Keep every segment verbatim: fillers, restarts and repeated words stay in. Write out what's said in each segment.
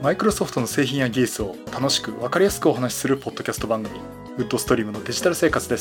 マイクロソフトの製品や技術を楽しく分かりやすくお話しするポッドキャスト番組、ウッドストリームのデジタル生活です。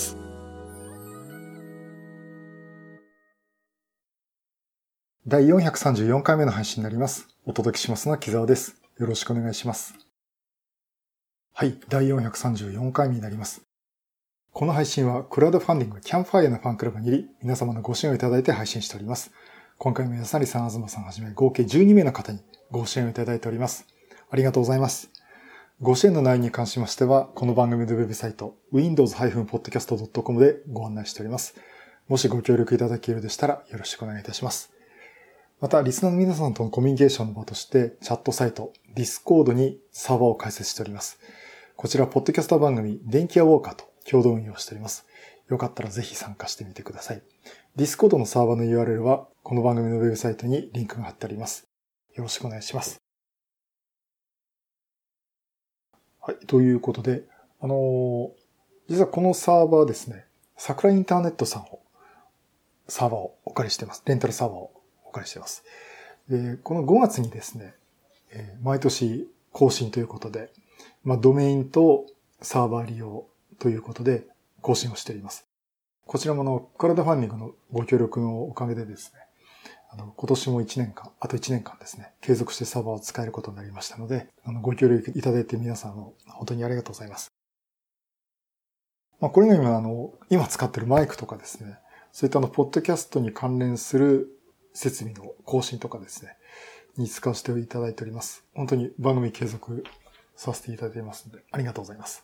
だいよんひゃくさんじゅうよんかいめの配信になります。お届けしますのは木澤です。よろしくお願いします。はい、だいよんひゃくさんじゅうよんかいめになります。この配信はクラウドファンディングキャンプファイヤーのファンクラブにより皆様のご支援をいただいて配信しております。今回も安成さん、東さんはじめ合計じゅうにめいの方にご支援をいただいております。ありがとうございます。ご支援の内容に関しましては、この番組のウェブサイト ウィンドウズ ポッドキャスト ドットコム でご案内しております。もしご協力いただけるでしたらよろしくお願いいたします。また、リスナーの皆さんとのコミュニケーションの場として、チャットサイト Discord にサーバーを開設しております。こちら、ポッドキャスト番組、電気屋ウォーカーと共同運用しております。よかったらぜひ参加してみてください。Discord のサーバーの ユーアールエル は、この番組のウェブサイトにリンクが貼ってあります。よろしくお願いします。はい。ということで、あのー、実はこのサーバーですね、桜インターネットさんを、サーバーをお借りしています。レンタルサーバーをお借りしています。で、このごがつにですね、えー、毎年更新ということで、まあ、ドメインとサーバー利用ということで更新をしています。こちらもの、クラウドファンディングのご協力のおかげでですね、あの、今年もいちねんかん、あといちねんかんですね、継続してサーバーを使えることになりましたので、あの、ご協力いただいて皆さんの本当にありがとうございます。まあ、これが今、あの、今使っているマイクとかですね、そういったあの、ポッドキャストに関連する設備の更新とかですね、に使わせていただいております。本当に番組継続させていただいていますので、ありがとうございます。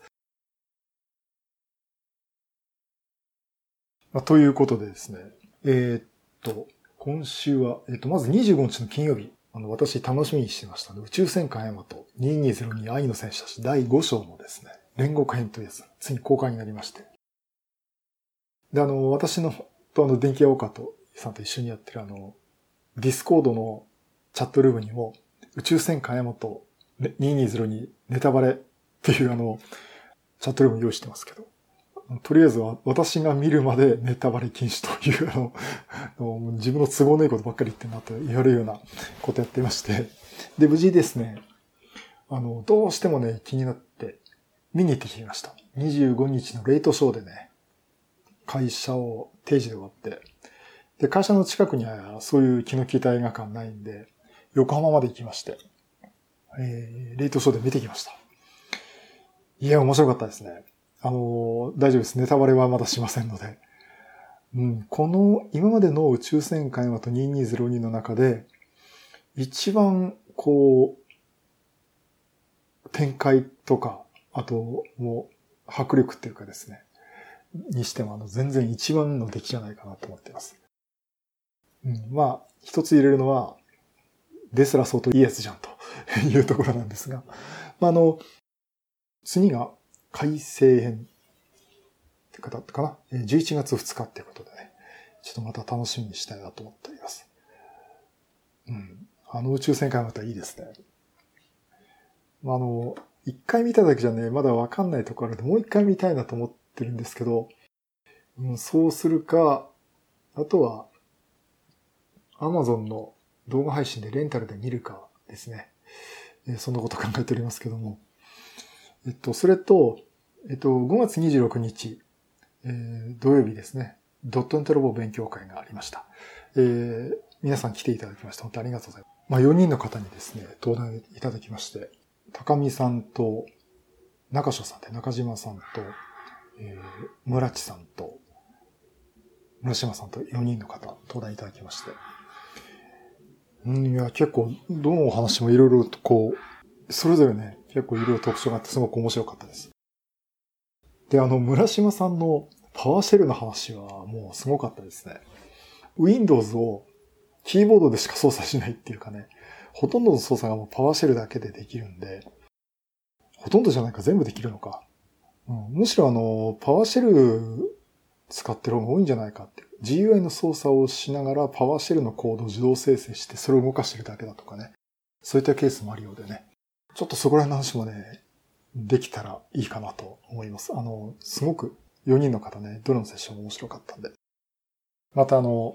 まあ、ということでですね、えー、っと、今週は、えっと、まずにじゅうごにちの金曜日、あの、私楽しみにしてましたので、宇宙戦艦ヤマトにせんにじゅうに愛の戦士たちだいご章のですね、連合編というやつ、ついに公開になりまして。で、あの、私の、とあの、電気屋オカとさんと一緒にやってるあの、ディスコードのチャットルームにも、宇宙戦艦ヤマトにせんにじゅうにネタバレっていうあの、チャットルーム用意してますけど、とりあえずは私が見るまでネタバレ禁止というあの、自分の都合のいいことばっかり言ってるなと言われるようなことやってまして、で、無事ですね、あの、どうしてもね、気になって見に行ってきました。にじゅうごにちのレイトショーでね、会社を定時で終わって、で、会社の近くにはそういう気の利いた映画館ないんで、横浜まで行きまして、えー、レイトショーで見てきました。いや、面白かったですね。あの、大丈夫です。ネタバレはまだしませんので。うん、この、今までの宇宙戦艦ヤマトにせんにじゅうにの中で、一番、こう、展開とか、あと、もう、迫力っていうかですね、にしても、あの、全然一番の出来じゃないかなと思っています。うん、まあ、一つ入れるのは、ですら相当いいやつじゃんというところなんですが、まあ、あの、次が改正編って方かな。じゅういちがつふつかっていうことでね、ちょっとまた楽しみにしたいなと思っております。うん。あの宇宙戦艦またいいですね。あの、一回見ただけじゃね、まだわかんないところでもう一回見たいなと思ってるんですけど、うん、そうするか、あとは、Amazon の動画配信でレンタルで見るかですね。えー、そんなこと考えておりますけども。えっと、それと、えっと、ごがつにじゅうろくにち、えー、土曜日ですね。ドットネットロボ勉強会がありました。えー、皆さん来ていただきまして本当にありがとうございます。まあ、よにんの方にですね、登壇いただきまして、高見さんと、中所さんで中島さんと、えー、村地さんと、村島さんとよにんの方、登壇いただきまして。うん、いや、結構、どのお話もいろいろとこう、それぞれね、結構いろいろ特徴があってすごく面白かったです。で、あの、村島さんのパワーシェルの話はもうすごかったですね。Windows をキーボードでしか操作しないっていうかね、ほとんどの操作がもうパワーシェルだけでできるんで、ほとんどじゃないか全部できるのか。うん、むしろあの、パワーシェル使ってる方が多いんじゃないかっていう。ジーユーアイ の操作をしながらパワーシェルのコードを自動生成してそれを動かしてるだけだとかね。そういったケースもあるようでね。ちょっとそこら辺の話もね、できたらいいかなと思います。あの、すごくよにんの方ね、どれのセッションも面白かったんで。またあの、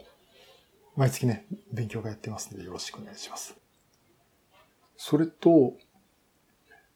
毎月ね、勉強会やってますのでよろしくお願いします。それと、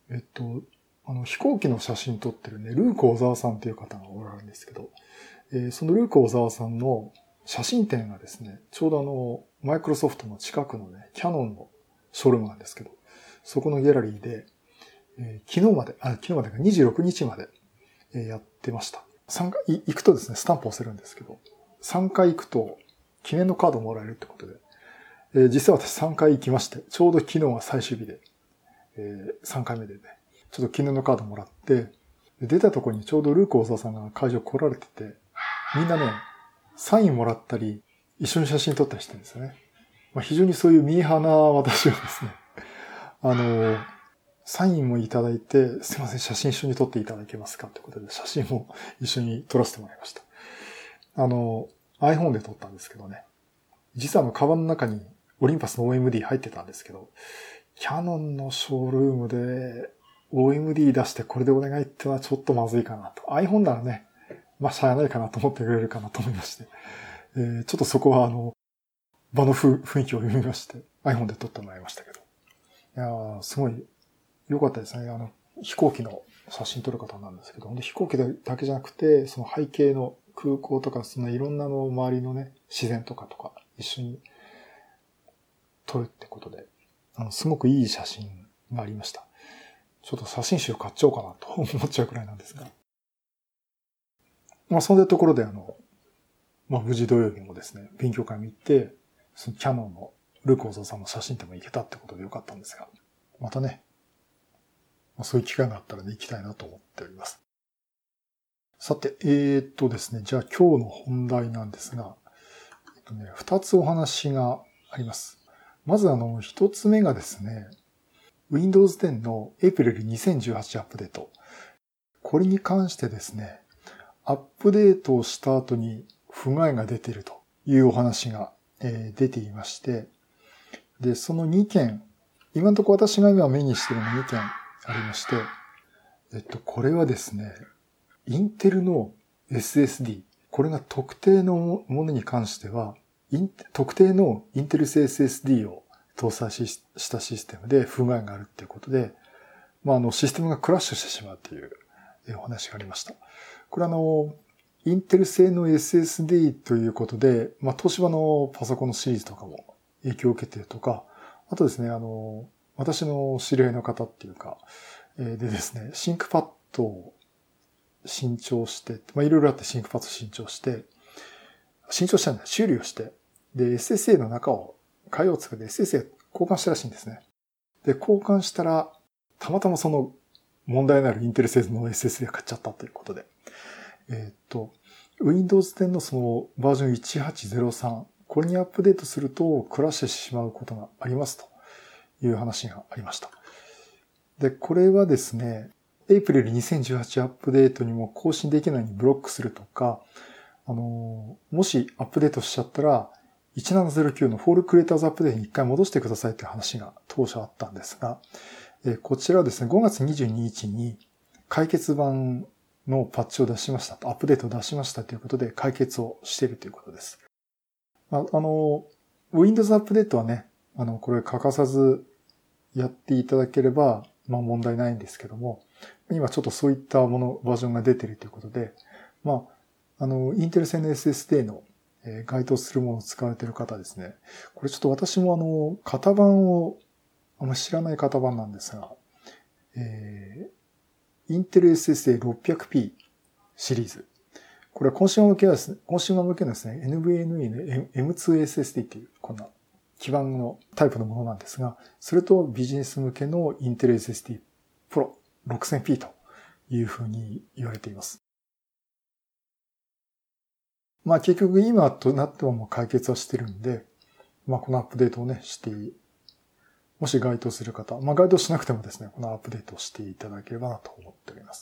えっと、あの、飛行機の写真撮ってるね、ルーク小沢さんという方がおられるんですけど、えー、そのルーク小沢さんの写真展がですね、ちょうどあの、マイクロソフトの近くのね、キヤノンのショールームなんですけど、そこのギャラリーで、えー、昨日まで、あ、昨日までかにじゅうろくにちまで、えー、やってました。さんかい行くとですね、スタンプを押せるんですけど、さんかい行くと記念のカードもらえるってことで、えー、実は私さんかい行きまして、ちょうど昨日は最終日で、えー、さんかいめでね、ちょっと記念のカードもらって、出たところにちょうどルーク大沢さんが会場来られてて、みんなね、サインもらったり、一緒に写真撮ったりしてるんですよね。まあ、非常にそういうミーハーな私はですね、あの、サインもいただいて、すいません、写真一緒に撮っていただけますかということで、写真も一緒に撮らせてもらいました。あの、iPhone で撮ったんですけどね。実はあの、カバンの中にオリンパスの オーエムディー 入ってたんですけど、キヤノンのショールームで オーエムディー 出してこれでお願いってのはちょっとまずいかなと。iPhone ならね、まあ、しゃあないかなと思ってくれるかなと思いまして。えー、ちょっとそこはあの、場の雰囲気を読みまして、iPhone で撮ってもらいましたけど。いやー、すごい良かったですね。あの、飛行機の写真撮る方なんですけど、飛行機だけじゃなくて、その背景の空港とか、そのいろんなの周りのね、自然とかとか一緒に撮るってことで、あの、すごくいい写真がありました。ちょっと写真集買っちゃおうかなと思っちゃうくらいなんですが。まあ、そんなところであの、まあ、無事土曜日もですね、勉強会に行って、そのキヤノンのルーク小沢さんの写真展も行けたってことでよかったんですが、またね、まあ、そういう機会があったらね、行きたいなと思っております。さて、えー、っとですね、じゃあ今日の本題なんですが、えっとね、二つお話があります。まずあの、一つ目がですね、Windows テンの エイプリルにせんじゅうはちアップデート。これに関してですね、アップデートをした後に不具合が出ているというお話が、えー、出ていまして、で、そのにけん、今のところ私が今目にしているのがにけんありまして、えっと、これはですね、インテルの エスエスディー、これが特定のものに関しては、特定のインテル製 エスエスディー を搭載したシステムで不具合があるっていうことで、まあ、あの、システムがクラッシュしてしまうというお話がありました。これあの、インテル製の エスエスディー ということで、まあ、東芝のパソコンのシリーズとかも影響を受けているとか、あとですね、あの、私の知り合いの方っていうか、でですね、シンクパッドを新調して、まあ、いろいろあってシンクパッド新調して、新調したんだ、修理をして、で、エスエスエー の中を変えようとするで エスエスエー 交換したらしいんですね。で、交換したら、たまたまその問題のあるインテル製の エスエスディー が買っちゃったということで、えっと、Windows テンのそのバージョンいちはちゼロさん、これにアップデートするとクラッシュしてしまうことがありますという話がありました。で、これはですね、エイプリルにせんじゅうはちアップデートにも更新できないようにブロックするとか、あの、もしアップデートしちゃったら、いちななゼロきゅうのフォールクリエイターズアップデートに一回戻してくださいという話が当初あったんですが、こちらはですね、ごがつにじゅうににちに解決版のパッチを出しましたと、アップデートを出しましたということで解決をしているということです。あの、Windows アップデートはね、あの、これ欠かさずやっていただければ、まあ問題ないんですけども、今ちょっとそういったもの、バージョンが出ているということで、まあ、あの、インテル製の エスエスディー の該当するものを使われている方ですね。これちょっと私もあの、型番をあんま知らない型番なんですが、えー、インテル エスエスディーろっぴゃくピー シリーズ。これはコンシューマー向けはですね、コンシューマー向けのですね、エヌブイエヌイー の エムツーエスエスディー っていう、こんな基板のタイプのものなんですが、それとビジネス向けのインテル エスエスディー Pro ろくせんピー というふうに言われています。まあ結局今となってはもう解決はしてるんで、まあこのアップデートをね、してもし該当する方、まあ該当しなくてもですね、このアップデートをしていただければなと思っております。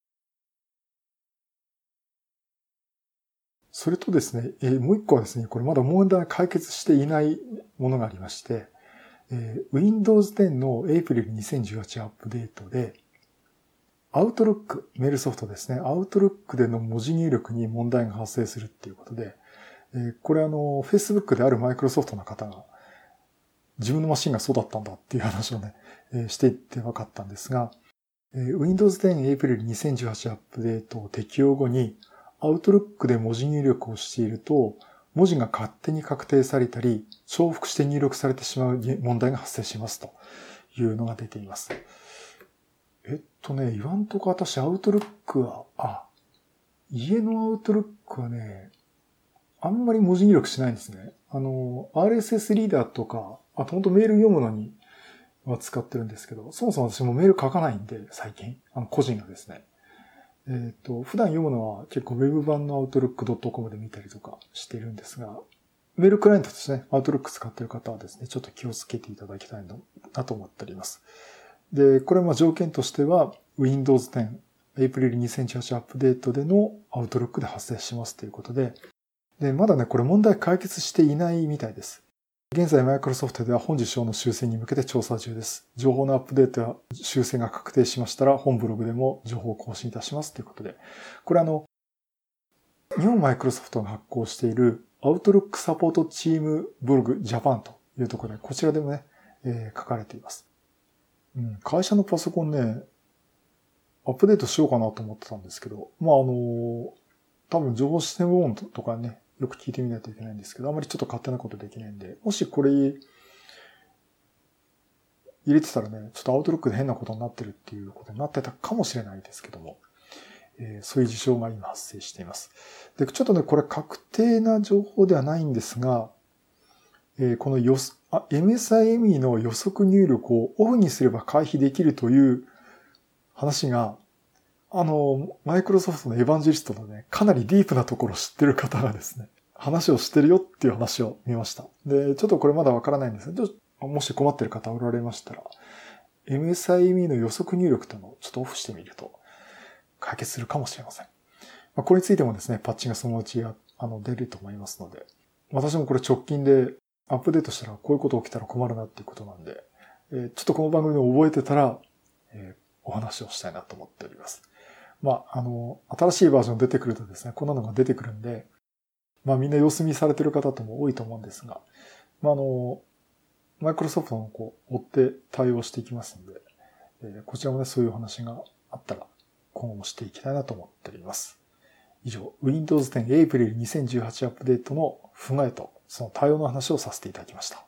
それとですね、えー、もう一個はですね、これまだ問題解決していないものがありまして、えー、Windows テンの エイプリルにせんじゅうはちアップデートで、Outlook、メールソフトですね、Outlook での文字入力に問題が発生するっていうことで、えー、これあの、Facebook であるマイクロソフトの方が、 自分のマシンがそうだったんだっていう話をね、えー、していって分かったんですが、えー、Windows テン April にせんじゅうはちアップデートを適用後に、Outlook で文字入力をしていると、文字が勝手に確定されたり、重複して入力されてしまう問題が発生しますというのが出ています。えっとね、言わんとこ私、Outlook は、あ、家の Outlook はね、あんまり文字入力しないんですね。あの、アールエスエス リーダーとか、あと本当メール読むのには使ってるんですけど、そもそも私もメール書かないんで、最近。あの、個人がですね。えっと、普段読むのは結構 Web 版の アウトルックドットコム で見たりとかしてるんですが、メールクライアントとしてね、Outlook 使ってる方はですね、ちょっと気をつけていただきたいなと思っております。で、これは条件としては Windows テン April にせんじゅうはちアップデートでの Outlook で発生しますということで、で、まだね、これ問題解決していないみたいです。現在、マイクロソフトでは本事象の修正に向けて調査中です。情報のアップデートや修正が確定しましたら、本ブログでも情報を更新いたしますということで、これあの、日本マイクロソフトが発行している Outlook サポートチームブログジャパンというところで、こちらでもね、えー、書かれています。うん、会社のパソコンね、アップデートしようかなと思ってたんですけど、まああの、多分情報システムオンとかね、よく聞いてみないといけないんですけど、あまりちょっと勝手なことできないんで、もしこれ入れてたらね、ちょっとアウトロックで変なことになってるっていうことになってたかもしれないですけども、えー、そういう事象が今発生しています。で、ちょっとね、これ確定な情報ではないんですが、えー、このよあ エムエスアイエムイー の予測入力をオフにすれば回避できるという話が、あの、マイクロソフトのエヴァンジェリストのね、かなりディープなところを知ってる方がですね、話をしてるよっていう話を見ました。で、ちょっとこれまだわからないんですけど、もし困ってる方おられましたら、エムエスアイエムイー の予測入力というのをちょっとオフしてみると解決するかもしれません。まあ、これについてもですね、パッチがそのうちあの出ると思いますので、私もこれ直近でアップデートしたらこういうこと起きたら困るなっていうことなんで、えー、ちょっとこの番組を覚えてたら、えー、お話をしたいなと思っております。まあ、あの、新しいバージョン出てくるとですね、こんなのが出てくるんで、まあみんな様子見されてる方とも多いと思うんですが、まああの、マイクロソフトのこう、追って対応していきますので、えー、こちらもね、そういう話があったら、今後もしていきたいなと思っております。以上、Windows テン April にせんじゅうはちアップデートの不具合と、その対応の話をさせていただきました。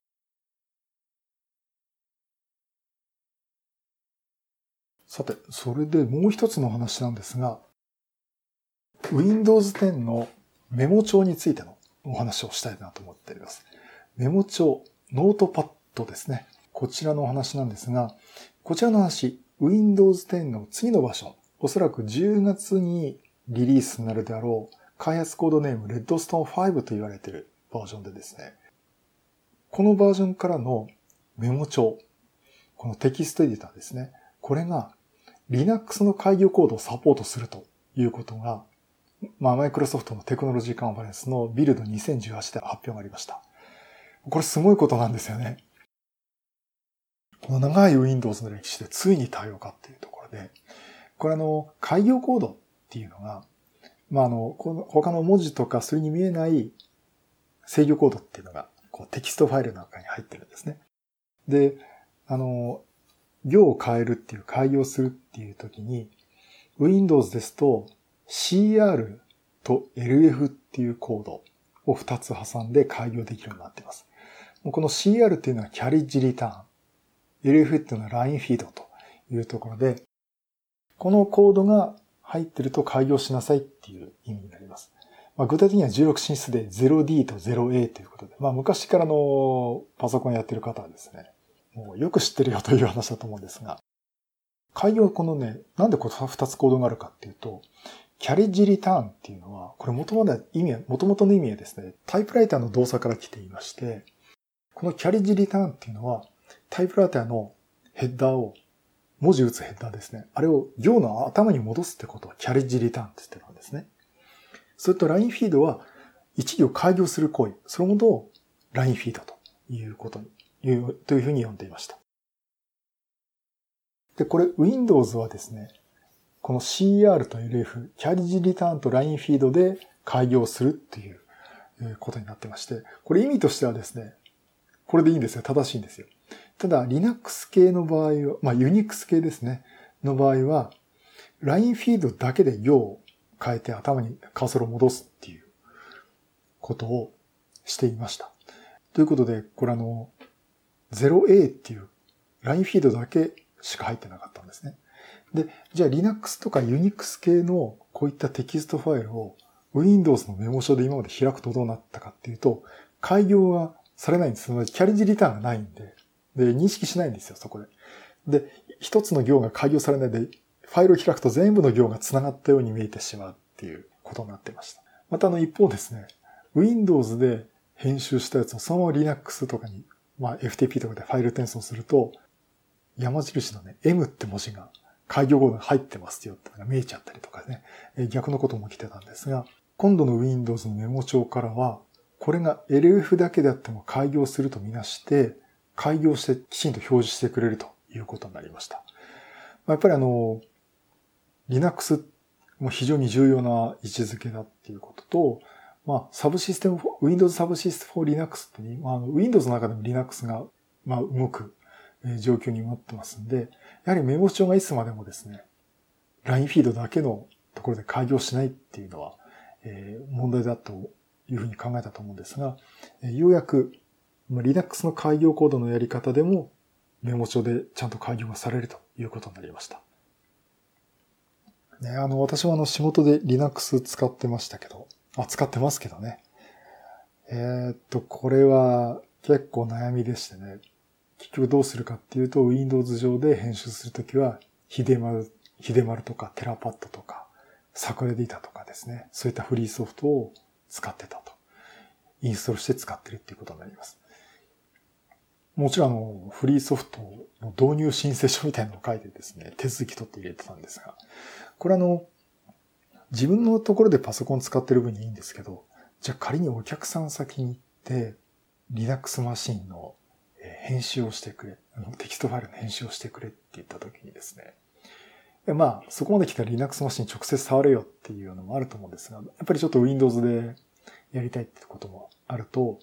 さて、それでもう一つの話なんですが、Windows テンのメモ帳についてのお話をしたいなと思っております。メモ帳、ノートパッドですね。こちらのお話なんですが、こちらの話、Windows テンの次のバージョン、おそらくじゅうがつにリリースになるであろう、開発コードネーム Redstone ファイブと言われているバージョンでですね、このバージョンからのメモ帳、このテキストエディターですね、これが Linux の開業コードをサポートするということが、まあ、マイクロソフトのテクノロジーカンファレンスのビルドにせんじゅうはちで発表がありました。これすごいことなんですよね。この長い Windows の歴史でついに対応かっていうところで、これあの、開業コードっていうのが、まあ、あの、この他の文字とかそれに見えない制御コードっていうのが、こうテキストファイルの中に入ってるんですね。で、あの、行を変えるっていう、開業するっていう時に、Windows ですと シーアール と エルエフ っていうコードをふたつ挟んで開業できるようになっています。この シーアール っていうのは Carriage Return、エルエフ っていうのは ライン Feed というところで、このコードが入ってると開業しなさいっていう意味になります。まあ、具体的にはじゅうろく進出で ゼロディー と ゼロエー ということで、まあ昔からのパソコンやってる方はですね、もうよく知ってるよという話だと思うんですが、開業はこのね、なんでこのふたつコードがあるかっていうと、キャリッジリターンっていうのは、これ元々の意味は、元々の意味はですね、タイプライターの動作から来ていまして、このキャリッジリターンっていうのは、タイプライターのヘッダーを、文字打つヘッダーですね。あれを行の頭に戻すってことをキャリッジリターンって言ってたんですね。それとラインフィードは、一行開業する行為、そのことをラインフィードということに、いうというふうに呼んでいました。で、これ Windows はですね、この シーアール と エルエフ、キャリッジリターンとラインフィードで開業するっていうことになってまして、これ意味としてはですね、 これでいいんですよ。正しいんですよ。ただ、Linux 系の場合は、まあ Unix 系ですね。の場合は、ライン フィードだけで行を変えて頭にカーソルを戻すっていうことをしていました。ということで、これあの、ゼロエー っていうライン フィードだけしか入ってなかったんですね。で、じゃあ Linux とか Unix 系のこういったテキストファイルを Windows のメモ書で今まで開くとどうなったかっていうと、開業がされないんです。キャリッジリターンがないんで、で、認識しないんですよ、そこで。で、一つの行が開業されないで、ファイルを開くと全部の行が繋がったように見えてしまうっていうことになってました。またあの一方ですね、Windows で編集したやつをそのまま Linux とかに、まあ エフティーピー とかでファイル転送すると、山印のね、M って文字が開業後に入ってますよってのが見えちゃったりとかね、逆のことも来てたんですが、今度の Windows のメモ帳からは、これが エルエフ だけであっても開業するとみなして、開業してきちんと表示してくれるということになりました。やっぱりあの、Linux も非常に重要な位置づけだっていうことと、まあ、サブシステム、Windows サブシステム for Linux って、まあ、Windows の中でも Linux が、まあ、動く状況になってますんで、やはりメモ帳がいつまでもですね、ライン フィードだけのところで開業しないっていうのは、えー、問題だというふうに考えたと思うんですが、ようやく Linux の開業コードのやり方でもメモ帳でちゃんと開業がされるということになりました。ね、あの、私はあの仕事で Linux 使ってましたけど、あ、使ってますけどね。えー、っと、これは結構悩みでしてね、結局どうするかっていうと、Windows 上で編集するときは、ヒデマル、ヒデマルとかテラパッドとか、サクレディタとかですね、そういったフリーソフトを使ってたと。インストールして使ってるっていうことになります。もちろんあの、フリーソフトの導入申請書みたいなのを書いてですね、手続き取って入れてたんですが、これあの、自分のところでパソコン使ってる分にいいんですけど、じゃあ仮にお客さん先に行って、Linux マシンの編集をしてくれ、テキストファイルの編集をしてくれって言ったときにですね、まあ、そこまで来たら Linux マシン直接触れよっていうのもあると思うんですが、やっぱりちょっと Windows でやりたいってこともあると、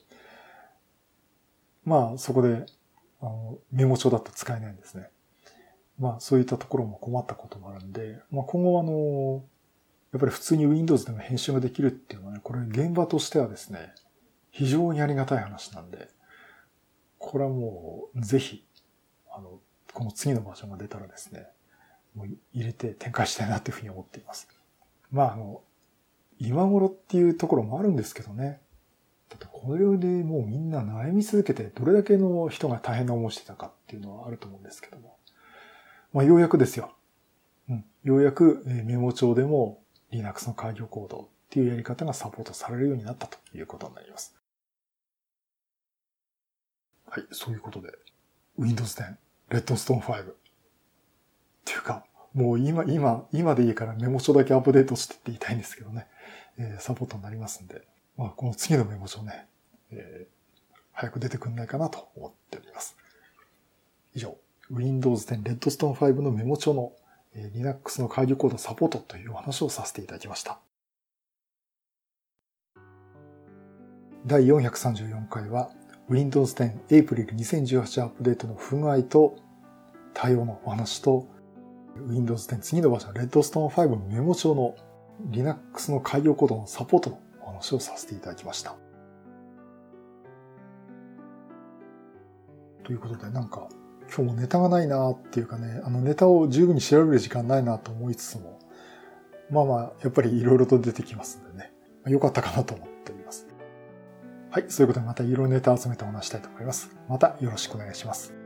まあ、そこで、あの、メモ帳だと使えないんですね。まあ、そういったところも困ったこともあるんで、まあ、今後はあの、やっぱり普通に Windows でも編集ができるっていうのはね、これ現場としてはですね、非常にありがたい話なんで、これはもう、ぜひ、あの、この次のバージョンが出たらですね、もう入れて展開したいなというふうに思っています。まあ、あの、今頃っていうところもあるんですけどね。だってこれでもうみんな悩み続けて、どれだけの人が大変な思いしてたかっていうのはあると思うんですけども。まあ、ようやくですよ。うん。ようやくメモ帳でも Linux の開業コードっていうやり方がサポートされるようになったということになります。はい、そういうことで、Windows テン、Redstone ファイブ。っていうか、もう今、今、今でいいからメモ帳だけアップデートしてって言いたいんですけどね。えー、サポートになりますんで、まあ、この次のメモ帳ね、えー、早く出てくんないかなと思っております。以上、Windows テン Redstone ファイブのメモ帳の、えー、Linux の開業コードサポートというお話をさせていただきました。だいよんひゃくさんじゅうよんかいは Windows テン April にせんじゅうはちアップデートの不具合と対応のお話と Windows テン次のバージョン Redstone ファイブのメモ帳の Linux の開業コードのサポートのお話をさせていただきました。ということでなんか今日もネタがないなっていうかね、あのネタを十分に調べる時間ないなと思いつつも、まあまあやっぱり色々と出てきますんでね、良かったかなと思っております。はい、そういうことでまたいろいろネタを集めてお話したいと思います。またよろしくお願いします。